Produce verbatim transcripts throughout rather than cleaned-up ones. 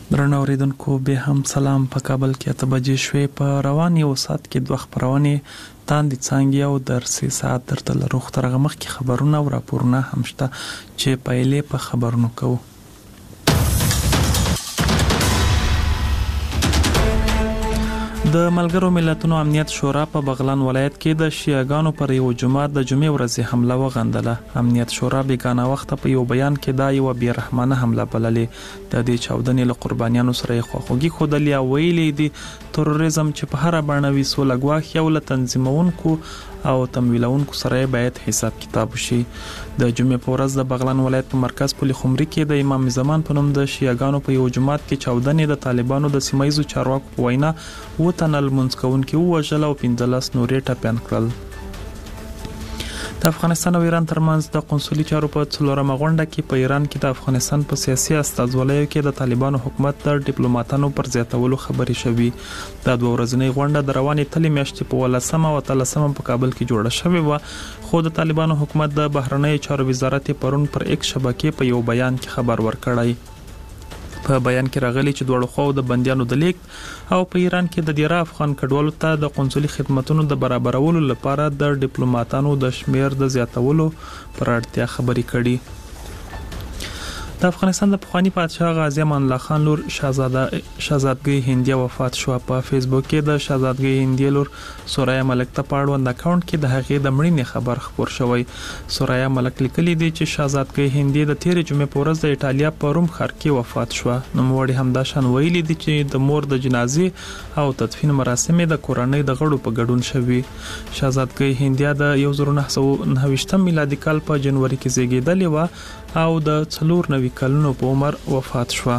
درنو اوریدونکو به هم سلام. په کابل کې اته بجې شوې. په روان یو ساعت کې دوه خبرونه تاندې څنګه او درسي ساعت درته لروخ ترغه مخ کې خبرونه او راپورونه هم شته چې پایلې په خبرونو کوو. د ملګرو ملتونو امنیت شورا په بغلان ولایت کې د شیعاګانو پر یو جماعت د جمعې ورځې حمله وغندله. امنیت شورا بیگانه وخت په یو بیان کې دا یو بیرحمانه حمله بللې. د دې چاودنې له قربانیانو سره خواخوږي خودلې او ویلې دي تروریزم چې په هر بڼه وي سوله ګواښ یو له تنظیمونکو او تمویلونکو سره باید حساب کتاب وشي. د جمعې په ورځ د بغلان ولایت په مرکز پل خمري کې د امام زمان په نوم د شیعاګانو په یو جماعت کې چاودنې د طالبانو د سیمایي چارواکو په وینا و تنل منځ کوونکي وژل او پنځلس نورې ټاپیان کړل. د افغانستان او ایران ترمنځ د قونسلي چارو په څلورمه غونډه کې په ایران کې د افغانستان په سیاسي استازولیو کې د طالبانو حکومت د ډیپلوماټانو پر زیاتولو خبرې شوې. د دوه ورځنۍ غونډه د روانې تلې میاشتې په ولسمه او تلسمه په کابل کې جوړه شوې و، خو د طالبانو حکومت د بهرنیو چارو وزارت پرون پر ایکس شبکې په یو بیان کې خبر ورکړی. په بیان کې راغلي چې دوه خو د بنديانو د لیک او په ایران کې د ډیره افغان کډوالو ته د قونسلي خدماتو د برابرولو لپاره د ډیپلوماټانو د شمیر د زیاتولو پر اړتیا خبرې کړي. د افغانستان د پخوانی پادشاه غازی امان الله خان لور شاهزاده شاهزادګۍ هندیه وفات شو. په فیسبوک کې د شاهزادګۍ هندیه لور سوریا ملک ته پاړوند اکاونټ کې د هغې د مړینې خبر خبر شوی. سوریا ملک لیکلي دی چې شاهزادګۍ هندیه د تیر جمعې په ورځ د ایټالیا په روم ښار کې وفات شو. نوموړي همدا شان ویلي دی چې د مور د جنازې او تدفین مراسم د کورنۍ د غړو په ګډون شوي. شاهزادګۍ هندیه د یو زر نه سوه نهه ویشتم میلادي کال په جنوري کې زیږیدلې و او د څلور نوي کلونو په عمر وفات شوه.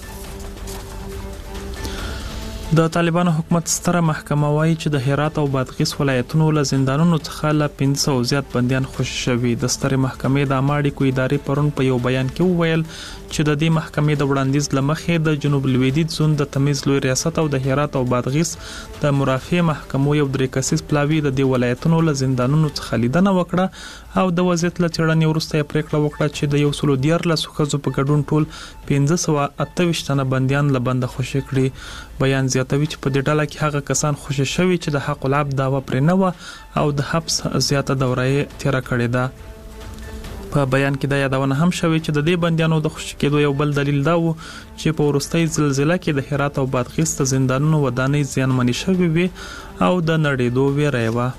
د طالبانو حکومت ستره محکمه وايي چې د هرات او بادغیس ولایتونو له زندانونو څخه له پنځه سوه زیات بنديان خوشي شوي. د ستره محکمې د عامه اړیکو ادارې پرون په یو بیان کې وویل چې د دې محکمې د وړاندیز لمخې د جنوب لویدیځ زون د تمیز لوی ریاست او د هرات او بادغیس د مرافع محکمو یو درې کسیز پلاوی د دې ولایتونو له زندانونو څخه لیدنه وکړه او د وضعیت له څېړنې وروسته پریکړه وکړه چې د یو سلو دیارلس ښځو په ګډون ټول پنځه سوه اته ویشت تنه بنديان له بنده خوشي کړي. بیان زیاتوي چې په دې ډله کې هغه کسان خوشي شوي چې د حق العب دعوه پرې نه و او د حبس زیاته دوره یې تیر کړې ده. په بیان کې دا یادونه هم شوې چې د دې بنديانو د خوشي کېدو یو بل دلیل دا و چې په وروستۍ زلزلې کې د هرات او بادغیس د زندانونو ودانۍ زیانمنې شوې وي او د نړېدو ویره و.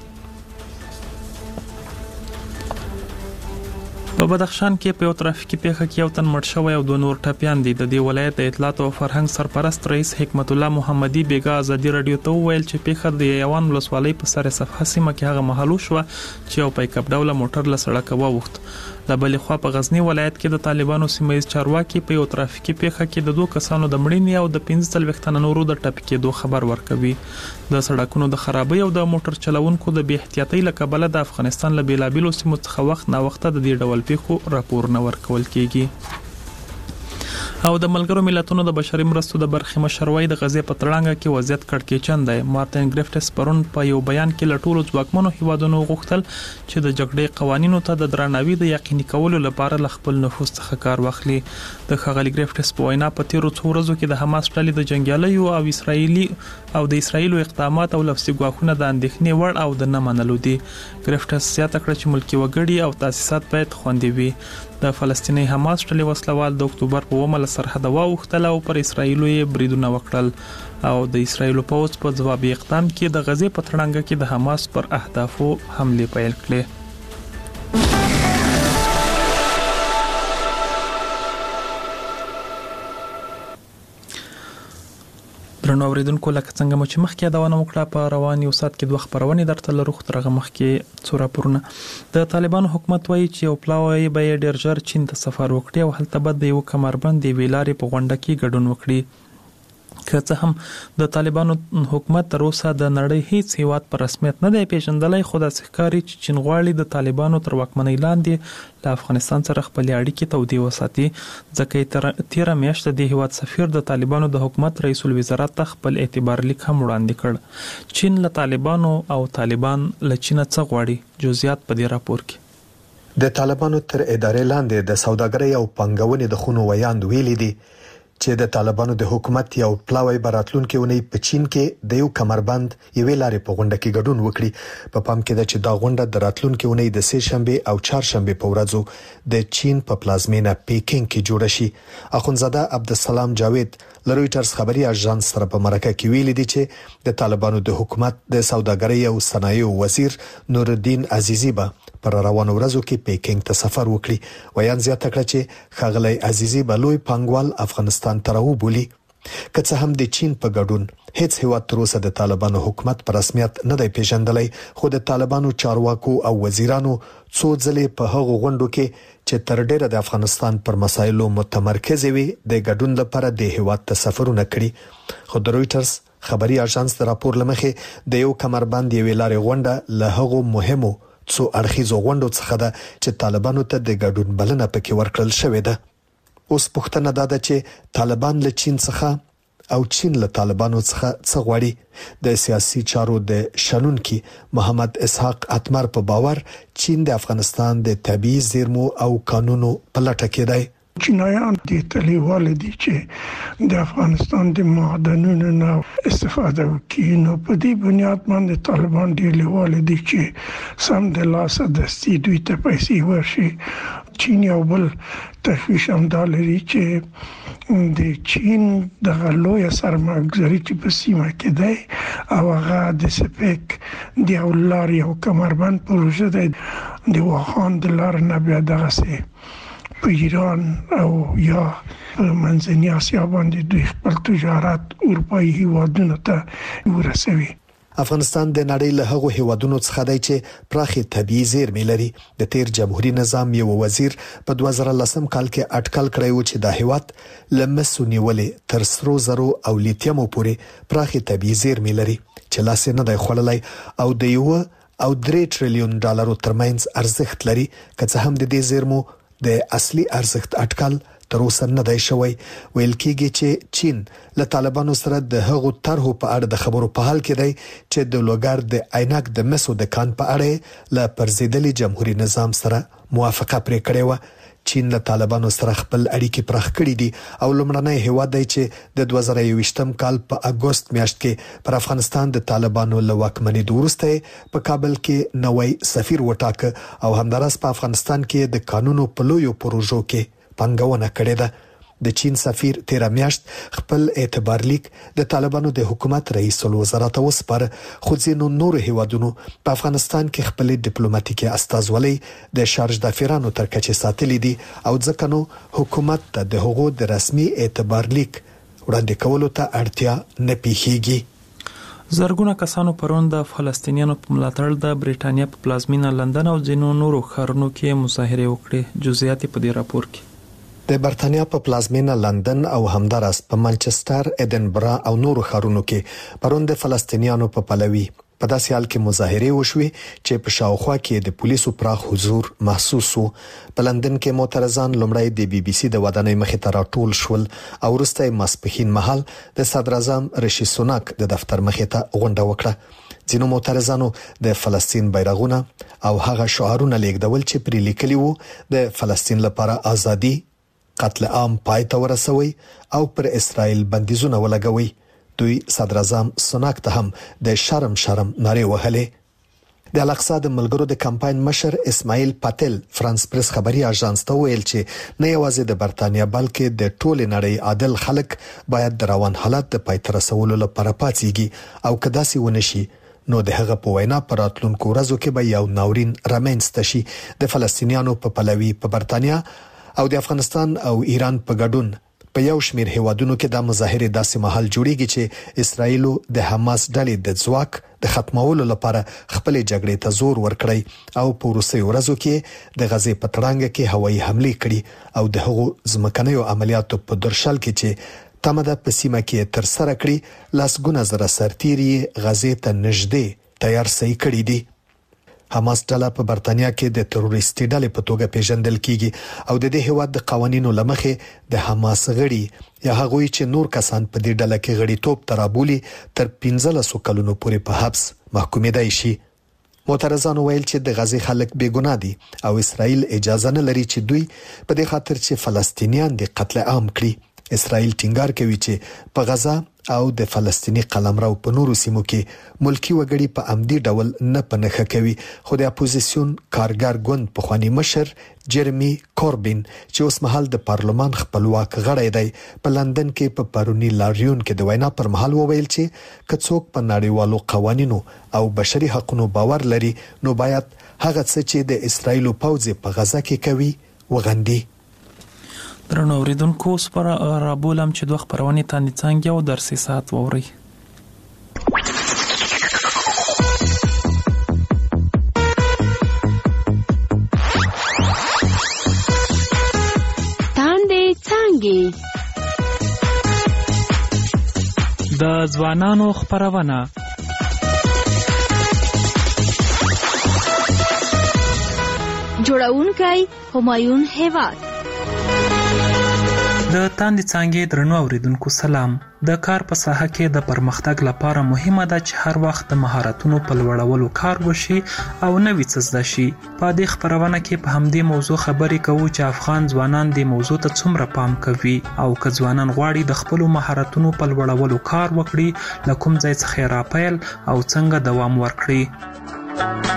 په بدخشان کې په یو ترافیکي پیښه کې یو تن مړ شوی او دوه نور ټپیان دي. د دې ولایت د اطلاعات او فرهنګ سرپرست رئیس حکمت الله محمدي بیګا ازادي رادیو ته وویل چې پیښه د یوان ولسوالۍ په سر صفحه سیمه کې هغه محلو شو چې یو پیک اپ ډوله موټر له سړک ووخت. د بلې خوا په غزنی ولایت کې د طالبانو سیمایي چارواکي په یو ترافیکي پیښه کې د دوه کسانو د مړینې او د پنځه څلوېښت تنه نورو د ټپي کېدو خبر ورکوي. د سړکونو د خرابۍ او د موټر چلوونکو د بې احتیاطۍ له کبله د افغانستان له بیلابیلو سیمو څخه وخت نا وخت د دې ډول پیښو راپور نه ورکول کیږي. او د ملګرو ملتونو د بشري مرستو د برخې مشر وای د غزې په تړانګه کې وضعیت کړکېچن دی. مارټین ګریفټس پرون په یو بیان کې له ټولو ځواکمنو هیوادونو غوښتل چې د جګړې قوانینو ته د درناوي د یقیني کولو لپاره له خپل نفوذ څخه کار واخلي. د ښاغلي ګریفټس په وینا په تیرو څو ورځو کې د حماس ډلې د جنګیالیو او اسرایلی او د اسرایلو اقدامات او لفظي ګواښونه د اندېښنې وړ او د نه منلو دي. ګریفټس زیاته کړه چې ملکي وګړي او تاسیسات باید خوندي وي. د فلسطیني حماس ډلې وسلوال د اکتوبر په اوومه له سرحده واوښتل او پر اسرایلو یې بریدونه وکړل او د اسرایلو پوځ په ځوابي اقدام کې د غزې په تړانګه کې د حماس پر اهدافو حمله پیل کړې. درنو اوریدونکو لکه څنګه مو چې مخکې یادونه وکړه په روان یو ساعت کې دوه خبرونه درته لرو خو ترغه مخکې څو راپورونه. د طالبانو حکومت وایي چې یو پلاوی به ډیر ژر چین ته سفر وکړي او هلته به د یو کمربند ویلارې په غونډه کې ګډون وکړي. که څه هم د طالبانو حکومت تر اوسه د نړۍ هیڅ هیواد په رسمیت نه دی پیژندلی، خو داسې ښکاري چې چین غواړي د طالبانو تر واکمنۍ لاندې له افغانستان سره خپلې اړیکې تودې وساتي، ځکه تیره میاشت د دې هیواد سفیر د طالبانو د حکومت رئیس الوزرا ته خپل اعتبار لیک هم وړاندې کړ. چین له طالبانو او طالبان له چین څخه غواړي. جزئیات په دې راپور کې. د طالبانو تر ادارې لاندې د سوداګرۍ او پانګونې د خونو ویاند ویلي دي چې د طالبانو د حکومت یو پلاوی براتلونکو ونی په چین کې د یو کمربند یوې لارې په غونډه کې ګډون وکړي. په پام کې ده چې دا غونډه د راتلونکو ونی د سه شنبه او چهارشنبه په ورځو د چین په پلازمینه پیکینګ کې جوړ شي. اخونزاده عبدالسلام جاوید لرویټرز خبري اژانس سره په مرکه کې ویلي دي چې د طالبانو د حکومت د سوداګرۍ او صنایعو وزیر نور الدین عزیزی به پر روانو ورځو کې پیکینګ ته سفر وکړي. ویان زیاته کړه چې خغلی عزیزی به لوی پانګوال افغانستان ته راوبولي. که څه هم د چین په ګډون هیڅ هیواد تر اوسه د طالبانو حکومت په رسمیت نه دی پیژندلی، خو د طالبانو چارواکو او وزیرانو څو ځلې په هغو غونډو کې چې تر ډیره د افغانستان پر مسایلو متمرکز وي د ګډون لپاره د هیواد ته سفرونه کړي. خو د رويټرز خبري اژانس د راپور لمخې د یو کمربند یوې لارې غونډه له هغو مهمو څو اړخیزو غونډو څخه ده چې طالبانو ته د ګډون بلنه پکې ورکړل شوې ده. اوس پوښتنه ده چې طالبان له چین څخه او چین له طالبانو څخه څه غواړي. د سیاسي چارو د شنونکي محمد اسحاق اتمر په باور چین د افغانستان د طبيعي زیرمو او قانونو په لټه کې دی. چینایان د تلیوال دي چې د افغانستان د معدنونو نه استفاده وکړي، نو په دې بنیاد باندې طالبان د لیوال دي چې سم د لاسه دستي دوی ته پیسې ورشي. چین یو بل تشویش هم دا لري چې د چین د غلوی سرمایه‌ګذاري چې په سیمه کې دی او هغه د سپیک د یو لار یو کمربند پروژه دی د واخان د لار نه بیا دغه سي په ایران او یا منځنۍ اسیا باندې دوی خپل تجارت اروپایي هیوادونو ته ورسوي. افغانستان د نړۍ له هغو هیوادونو څخه دی چې پراخي طبيعي زیرمې لري. د تیر جمهوریت نظام یو وزیر په دوه زره لسم کال کې اټکل کړی و چې د هیواد لمسو نیولې تر سرو زرو او لیتیم پورې پراخي طبيعي زیرمې لري چې لاس نه دی خړلای او د یو او درې ټریلیون ډالرو ترمنځ ارزښت لري. که څه هم د دې زیرمو د اصلي ارزښت اټکل تر اوسه نه دی شوی. ویل کېږي چې چین له طالبانو سره د هغو طرحو په اړه د خبرو په حال کې دی چې د لوګر د عینک د مسو د کان په اړه له پرزیدلي جمهوریت نظام سره موافقه پرې کړې و. چین له طالبانو سره خپل اړیکې پراخ کړې دي او لومړنی هیواد دی چې د دوه زره یوویشتم کال په اگست میاشت کې پر افغانستان د طالبانو له واکمنۍ وروسته په کابل کې نوی سفیر وټاکه او همدارس په افغانستان کې د قانونو په لویو پروژو کې پنګونه کړې ده. د چین سفیر تیر میاشت خپل اعتبار لیک د طالبانو د حکومت رئیس الوزرا ته وسپاره، خو ځینو نور هیوادونو په افغانستان کې خپل ډیپلوماټیکي استازولۍ د شارج دافیرانو تر کچې ساتلې دي او ځکه نو حکومت ته د هغو د رسمي اعتبار لیک وړاندې کولو ته اړتیا نه پیښیږي. زرګونه کسانو پرون د فلسطینیانو په ملاتړ د بریټانیا په پلازمینه لندن او ځینو نورو ښارونو کې مظاهره وکړې. جزئیات په دې راپور کې د برتانیا په پلازمینه لندن او همدارس په منچستر، ایدنبرا او نورو ښارونو کې پرون د فلسطینیانو په پلوي په داسې حال کې مظاهره وشوي چې په شاوخوا کې د پولیسو پراخ حضور محسوس وو. په لندن کې معترضان لومړی د بي بي سي د ودانۍ مخې ته راټول شول او وروسته ماسپښین مهال د صدر اعظم رشي سوناک د دفتر مخې ته غونډه وکړه. ځینو معترضانو د فلسطین بیرغونه او هغه شعارونه لیکدول چې پرې لیکلي وو د فلسطین لپاره ازادي، قتل عام پای ته ورسوي او پر اسرائیل بندیزونه ولګوي. دوی صدر اعظم سوناک ته هم د شرم شرم نارې وهلې. د الاقصی د ملګرو د کمپاین مشر اسماعیل پاتل فرانس پریس خبري اژانس ته ویل چې نه یوازې د برتانیا بلکې د ټولې نړۍ عادل خلک باید د روان حالت د پای ته رسولو لپاره پاتېږي او کدا سي ونشي نو د هغه په وینا پر راتلونکو ورځو کې به یو ناورین رامنځته شي. د فلسطینیانو په پلوي په برتانیا او د افغانستان او ایران په ګډون په یو شمېر هیوادونو کې د مظاهره داسې محل جوړیږي چې اسرائیل د حماس ډلې د ځواک د ختمولو لپاره خپل جګړې ته زور ورکړي او په وروستیو ورځو کې د غزې په تړانګه کې هوایي حمله کړي او د هغو ځمکنیو عملیاتو په درشل کې چې تمه په سیمه کې تر سره کړي لاسګونه زره سرتیري غزې ته نږدې تیار سي کړي دي. حماس ډله په برتانیا کې د تروریستي ډلې په توګه پیژندل کیږي او د دې هیواد د قوانینو لمخې د حماس غړي یا هغه چې نور کسان په دې ډله کې غړیتوب ترابولي تر پنځلسو کلونو پورې په حبس محکومېدای شي. معترضان ویل چې د غزې خلک بې ګناه دي او اسرائیل اجازه نه لري چې دوی په دې خاطر چې فلسطینیان د قتل عام کړي اسرائیل ټینګار کوي چې په غزا او د فلسطینی قلمرو په نورو سیمو کې ملکی وګړي په عمدي ډول نه پنهخه کوي. خو د اپوزیسیون کارګر ګوند په خواني مشر جرمی کوربین چې اوس مهال د پارلمان خپلواک غړی دی په لندن کې په پرونی لاریون کې د وینا پر مهال وویل چې کڅوک په نړیوالو قوانینو او بشري حقوقو باور لري نو باید هغه څه چې د اسرایل پوځ په غزا کې کوي وغندي. درنو اوریدونکو سپر رابولم چې دوه خبرونه تاندې څنګه او درسي ساعت ووري. تاندې څنګه د ځوانانو خبرونه جوړونکي همایون هیواد. د تاندې څنګه درنو اوریدونکو سلام. د کار په ساحه کې د پرمختګ لپاره مهمه ده چې هر وخت د مهارتونو په لوړولو کار وشي او نوې څه زده شي. په دې خبرونه کې په همدې موضوع خبرې کوو چې افغان ځوانان د موضوع ته څومره پام کوي او که ځوانان غواړي د خپل مهارتونو په لوړولو کار وکړي له کوم ځای څخه راپیل او څنګه دوام ورکړي.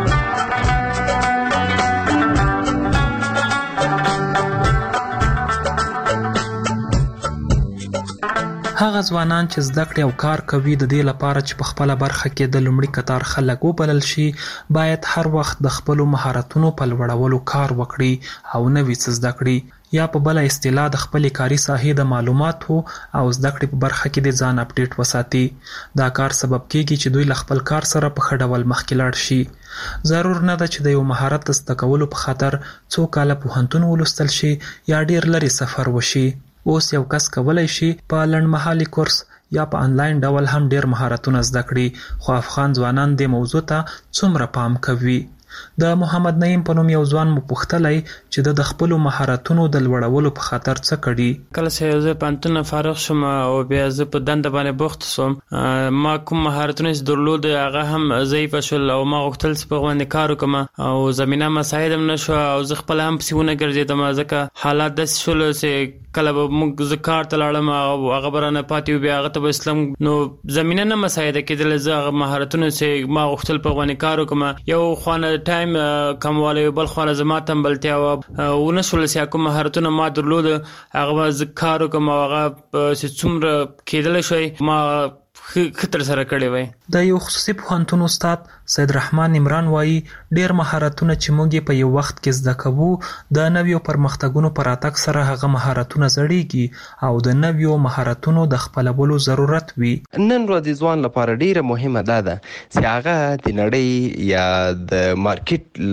هغه ځوانان چې زده کړې او کار کوي د دې لپاره چې په خپل برخه کې د لومړي قطار خلک وبلل شي باید هر وخت د خپل مهارتونو په لوړولو کار وکړي او نوې څه زده کړي یا په بل اصطلاح د خپل کاري ساحې د معلوماتو او زده کړې په برخه کې د ځان اپډیټ وساتي. دا کار سبب کیږي چې دوی له خپل کار سره په ښه ډول مخکې لاړ شي. ضرور نه ده چې د یو مهارت زده کولو په خاطر څو کاله پوهنتون ولوستل شي یا ډیر لري سفر وشي. اوس یو کس کولای شي په لنډمهالي کورس یا په انلاین ډول هم ډیر مهارتونه زده کړي. خو افغان ځوانان د موضوع ته څومره پام کوي؟ د محمد نعیم په نوم یو ځوان مو پوښتلی چې د خپل مهارتونو د لوړولو په خاطر څه کړي. کله چې زه پانتون فارغ شوم او بیا زه په دنده باندې بوخت شوم ما کوم مهارتونه چې درلود هغه هم ضعیف شول او ما غوښتل چې په باندې کار وکم او زمينه مساعد هم نشو او زه خپل هم پسونه ګرځیدم ځکه حالات د شول چې کله به موږ زکار تلاړم او هغه برانه پاتې بیا هغه ته اسلام نو زمينه نه مساعد کېدل زه مهارتونه چې ما غوښتل په باندې کار وکم یو خوانه ټایم کمواله بل خو زما تمبلتیا او نشول چې کوم مهارتونه ما درلود هغه ذکر کوم هغه چې څومره کېدل شي ما خطر سره کړی وای. د یو خصوصي پوهنتون استاد سید رحمان عمران وایي ډیر مهارتونه چې موږ په یو وخت کې زده کوو د نویو پرمختګونو پر اتک سره هغه مهارتونه زړیږي او د نویو مهارتونو د خپلولو ضرورت وي. نن ورځ ځوان لپاره ډیره مهمه ده چې هغه د نړۍ یا د مارکیټ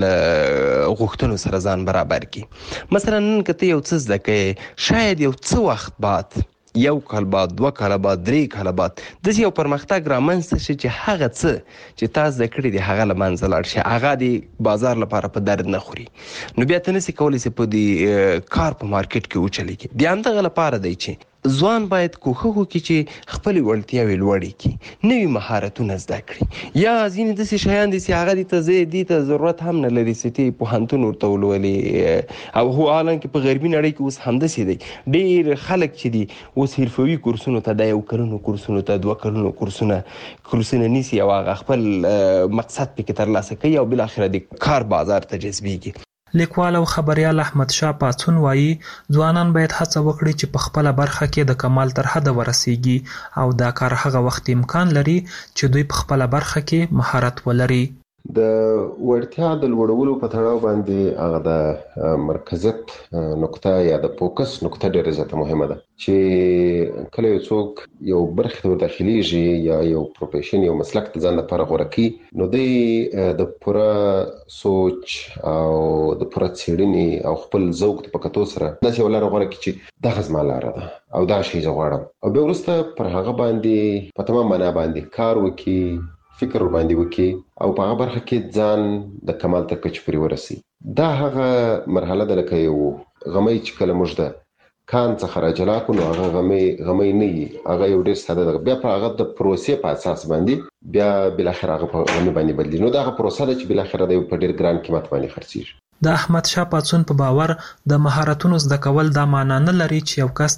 غوښتنو سره ځان برابر کړي. مثلا نن کته یو څه زده کوي شاید یو څه وخت بعد یو کال بعد دوه کال بعد درې کال بعد د یو پرمختګ رامنځته شي چې هغه څه چې تاسو د کړی دی هغه لمنځه لاړ شي هغه د بازار لپاره په درد نه خوري نو بیا ته نسی کولی چې په دې کار په مارکیټ کې وچلیږي. د همدغه لپاره دی چې ځوان باید کوښښ وکړي چې خپل وړتیاوې لوړې کړي نوي مهارتونه زده کړي یا ځینې داسې شیان دي چې هغه دې ته زه دې ته ضرورت هم نه لري چې ته پوهنتون ورته ولولې او هو حالانکه په غربي نړۍ کې اوس همداسې دی ډېر خلک چې دي اوس حرفوي کورسونو ته د یو کلونو کورسونو ته دوه کلونو کورسونه کورسونه نیسي او هغه خپل مقصد پکې ترلاسه کوي او بالاخره د کار بازار ته جذبېږي. لیکوال او خبريال احمد شاه پاڅون وایي ځوانان باید هڅه وکړي چې په خپل برخه کې د کمال تر حد ورسیږي او دا کار هغه وخت امکان لري چې دوی په خپل برخه کې مهارت ولري. د وړتیا د لوړولو په تړاو باندې هغه د مرکزیت نقطه یا د فوکس نقطه ډېره زیاته مهمه ده چې کله یو څوک یو برخه ته داخليږي یا یو پروفیشن یو مسلک ته ځان لپاره غوړه کوي نو د پوره سوچ او د پوره څېړنې او خپل ذوق په کتو سره داسې ولر غوړه کوي چې دغه زما لاره ده او دا شی زه غواړم او بیا وروسته پر هغه باندې په تمام معنا باندې کار وکړي فکر باندې وکړي او په هغه برخه کې ځان د کمال تر کچې پورې ورسي. دا هغه مرحله ده لکه یو غمی چې کله موږ د کان څخه راجلا کړو نو هغه غمی غمی نه وي هغه یو ډېر ساده ده بیا په هغه د پروسې په اساس باندې بیا بالاخره هغه په غمی باندې بدلي نو دا هغه پروسه ده چې بالاخره د په ډېر ګران قیمت باندې خرڅېږي. د احمد شاه پاڅون په باور د مهارتونو زده کول دا معنی نه لري چې یو کس